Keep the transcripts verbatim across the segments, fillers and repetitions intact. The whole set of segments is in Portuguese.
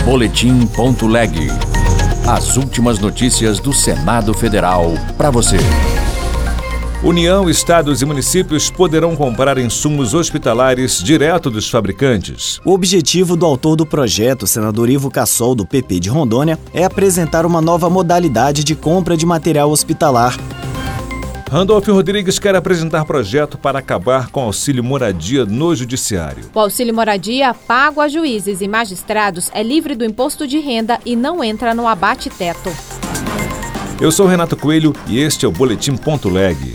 Boletim.leg. As últimas notícias do Senado Federal para você. União, estados e municípios poderão comprar insumos hospitalares direto dos fabricantes. O objetivo do autor do projeto, senador Ivo Cassol, do P P de Rondônia, é apresentar uma nova modalidade de compra de material hospitalar. Randolfo Rodrigues quer apresentar projeto para acabar com auxílio moradia no judiciário. O auxílio moradia pago a juízes e magistrados é livre do imposto de renda e não entra no abate-teto. Eu sou Renato Coelho e este é o Boletim.leg.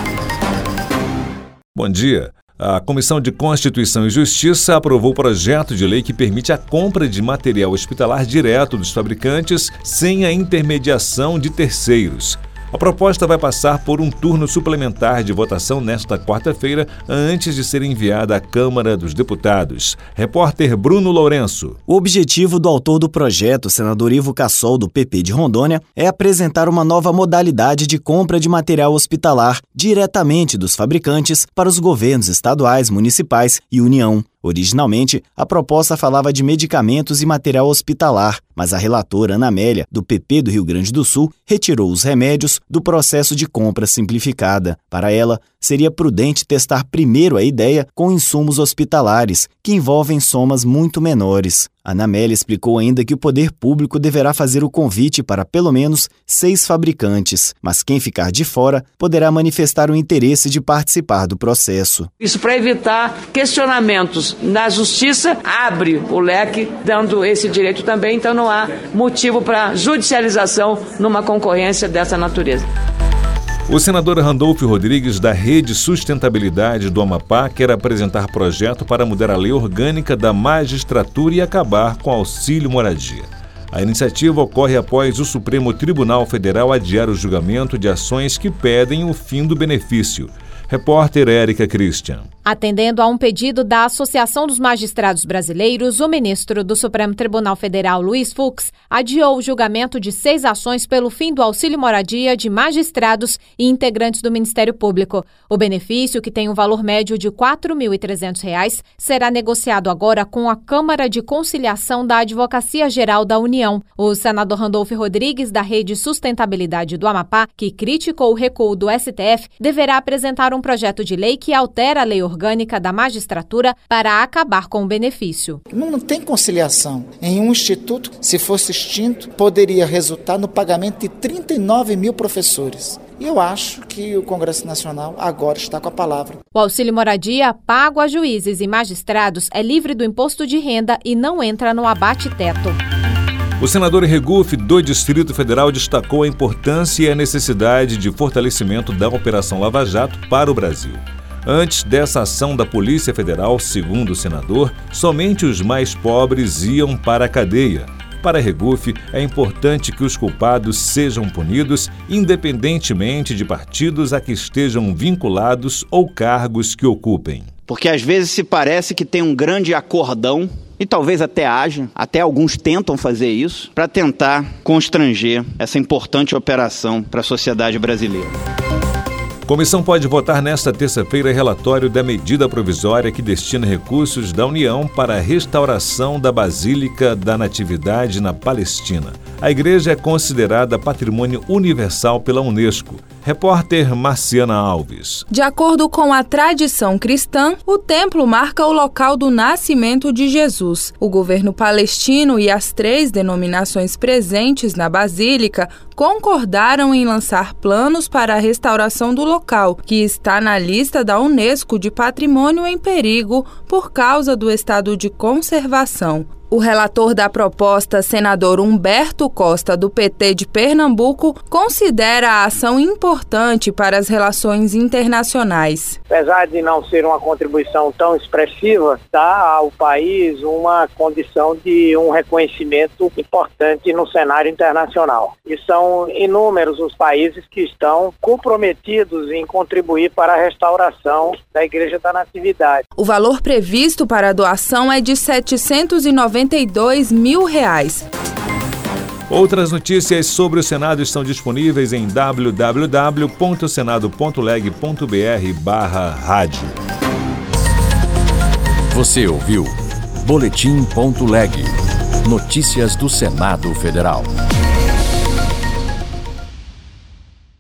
Bom dia. A Comissão de Constituição e Justiça aprovou o projeto de lei que permite a compra de material hospitalar direto dos fabricantes sem a intermediação de terceiros. A proposta vai passar por um turno suplementar de votação nesta quarta-feira, antes de ser enviada à Câmara dos Deputados. Repórter Bruno Lourenço. O objetivo do autor do projeto, senador Ivo Cassol, do P P de Rondônia, é apresentar uma nova modalidade de compra de material hospitalar diretamente dos fabricantes para os governos estaduais, municipais e União. Originalmente, a proposta falava de medicamentos e material hospitalar, mas a relatora Ana Amélia, do P P do Rio Grande do Sul, retirou os remédios do processo de compra simplificada. Para ela, seria prudente testar primeiro a ideia com insumos hospitalares, que envolvem somas muito menores. Ana Amélia explicou ainda que o poder público deverá fazer o convite para pelo menos seis fabricantes, mas quem ficar de fora poderá manifestar o interesse de participar do processo. Isso para evitar questionamentos na justiça, abre o leque, dando esse direito também, então não há motivo para judicialização numa concorrência dessa natureza. O senador Randolfo Rodrigues, da Rede Sustentabilidade do Amapá, quer apresentar projeto para mudar a lei orgânica da magistratura e acabar com auxílio moradia. A iniciativa ocorre após o Supremo Tribunal Federal adiar o julgamento de ações que pedem o fim do benefício. Repórter Érica Christian. Atendendo a um pedido da Associação dos Magistrados Brasileiros, o ministro do Supremo Tribunal Federal, Luiz Fux, adiou o julgamento de seis ações pelo fim do auxílio moradia de magistrados e integrantes do Ministério Público. O benefício, que tem um valor médio de quatro mil e trezentos reais, será negociado agora com a Câmara de Conciliação da Advocacia Geral da União. O senador Randolfo Rodrigues, da Rede Sustentabilidade do Amapá, que criticou o recuo do S T F, deverá apresentar um projeto de lei que altera a lei orgânica da magistratura para acabar com o benefício. Não, não tem conciliação. Em um instituto, se fosse extinto, poderia resultar no pagamento de trinta e nove mil professores. E eu acho que o Congresso Nacional agora está com a palavra. O auxílio moradia pago a juízes e magistrados é livre do imposto de renda e não entra no abate-teto. O senador Regufe, do Distrito Federal, destacou a importância e a necessidade de fortalecimento da Operação Lava Jato para o Brasil. Antes dessa ação da Polícia Federal, segundo o senador, somente os mais pobres iam para a cadeia. Para Regufe, é importante que os culpados sejam punidos, independentemente de partidos a que estejam vinculados ou cargos que ocupem. Porque às vezes se parece que tem um grande acordão, e talvez até haja, até alguns tentam fazer isso, para tentar constranger essa importante operação para a sociedade brasileira. A comissão pode votar nesta terça-feira relatório da medida provisória que destina recursos da União para a restauração da Basílica da Natividade na Palestina. A igreja é considerada patrimônio universal pela Unesco. Repórter Marciana Alves. De acordo com a tradição cristã, o templo marca o local do nascimento de Jesus. O governo palestino e as três denominações presentes na Basílica concordaram em lançar planos para a restauração do local, que está na lista da Unesco de Patrimônio em Perigo por causa do estado de conservação. O relator da proposta, senador Humberto Costa, do P T de Pernambuco, considera a ação importante para as relações internacionais. Apesar de não ser uma contribuição tão expressiva, dá ao país uma condição de um reconhecimento importante no cenário internacional. E são inúmeros os países que estão comprometidos em contribuir para a restauração da Igreja da Natividade. O valor previsto para a doação é de setecentos e noventa e dois mil reais. Outras notícias sobre o Senado estão disponíveis em w w w ponto senado ponto leg ponto b r barra rádio. Você ouviu Boletim.leg. Notícias do Senado Federal.